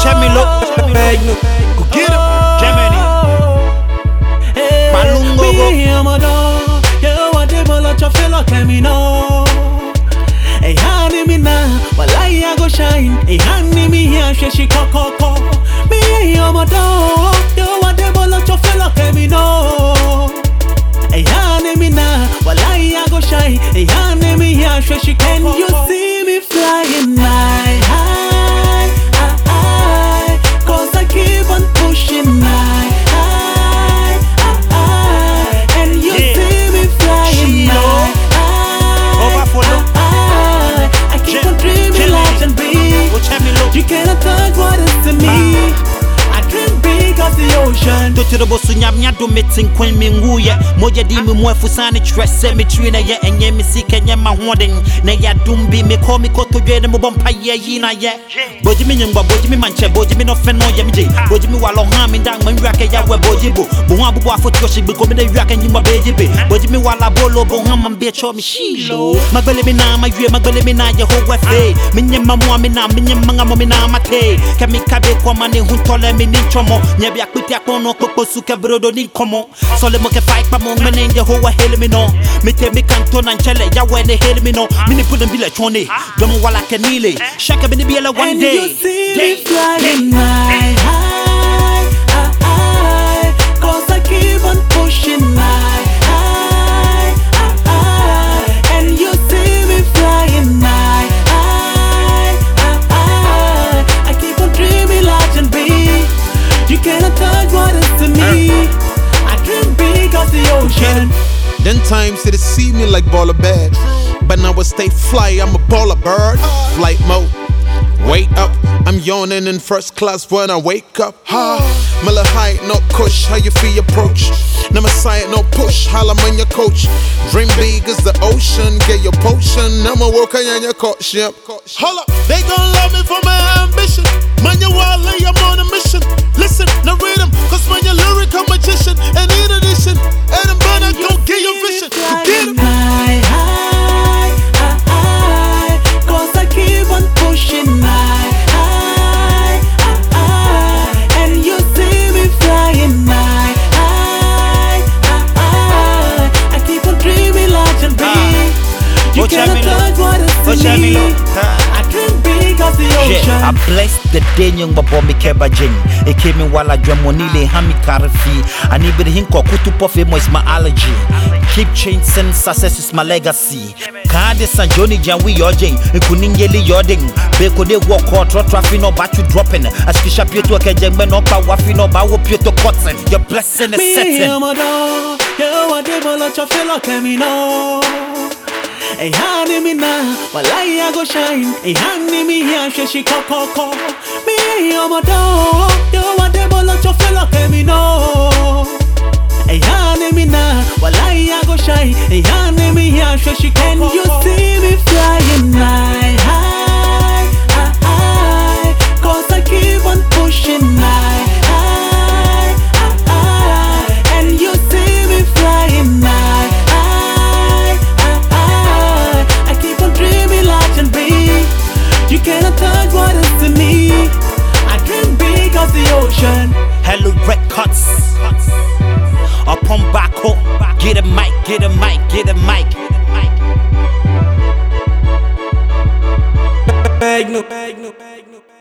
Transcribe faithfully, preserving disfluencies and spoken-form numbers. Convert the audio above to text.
Chemilo, go get him, Germany. Malungo go. You want the bullet to feel like me no. Hey, honey, me now, while I go shine. Hey, honey, me here, she she co co co. Me, I'm a dog. You want the bullet to feel like me no. Hey, honey, me now, while I go shine. Hey, honey, me here, she she can you see me flying high, high, high, high? Cause I keep on pushing high, high, high, high. And you yeah. see me flying high, high, high, high. I keep on dreaming large and big. You cannot touch what is to me. I dream big as the ocean. To the boss, Yamia do meeting Queen Minguya. Moja di me more for Sani Tress, Cemetery, and Yemi Sick and Yama Hoarding. Naya Dumbi, me call me Koto Yen and Mobompa Yina yet. Bojimi, Bojimi Manche, Bojimi no Feno Yamji, Bojimi while harm in Dang Raka Yawa Bojibu, Buabu for Toshi, become the Yak and Yuma Baby, Bojimi while I bolo, Boham and Becho Mishilo. Magolimina, my dream, Magolimina, Jehovah Fay, Minyam Mamina, Minyam Mangamina Mate, Kamikabe Komani, who told me Nichomo, Nebia Kutiakono, Kosuka Brodo Ninkomo, Solomoke fight Pamon, and the whole Helmino, Mite Mikanton and Chele, Yawen Helmino, Mini put them be like Tony, Domwala Canile, Shaka Benibiela one day. And you see me flying high, high, high, high. Cause I keep on pushing high, high, high, high. And you see me flying high, high, high, high. I keep on dreaming large and big. You cannot touch what is to me. I dream big as the ocean. Then times they see me like baller bad, but now I stay fly, I'm a baller bird. Flight mode, wait up, I'm yawning in first class when I wake up. Ha, Miller height, no kush, how you feel approach? Never side, no push, holla on your coach. Dream big as the ocean, get your potion. I'ma work on your courtship. Holla, they gon' love me for my ambition. Man, you wale, I'm on a mission. Listen, now read them, cause when you're lyrical magician. And in addition, Adam Banner gon' get your vision. Get him. High, high, high, high. Cause I keep on pushing high, high, high, high. And you see me flying high, high, high, high. I keep on dreaming large and big. You cannot touch what is to me. I dream big as the ocean. I bless the day young Babomi Kebajin. It came in while I dream Monile Hami Karafi. I need to him Kokutu Pofemo is my allergy. Keep chasing success is my legacy. Kade San Johnny Janwi Yojin, Kuningeli Yoding. Beko de walk or traffic no batu dropping. As Kisha Pieto Kajang no pa wafi no bawo Pieto Cotton. Your blessing is setting. Me, I'm a dog. You are the bullet to feel like me no. Hey, honey, me now, while I go shine. Hey, honey, me here, she she co co co. Me, I'm a dog. You want the bullet to feel like me no. Hey, honey, me now, while I go shine. Hey, honey, me here, she she co co co. And you see me flying high, high, high, high. Cause I keep on pushing high, high, high, high. And you see me flying high, high, high, high. I keep on dreaming large and big. You cannot touch what is to me. I dream big as the ocean. Hello Records. Upon Bako, get a mic, get a mic, get a mic. Bag no, bag no, bag no.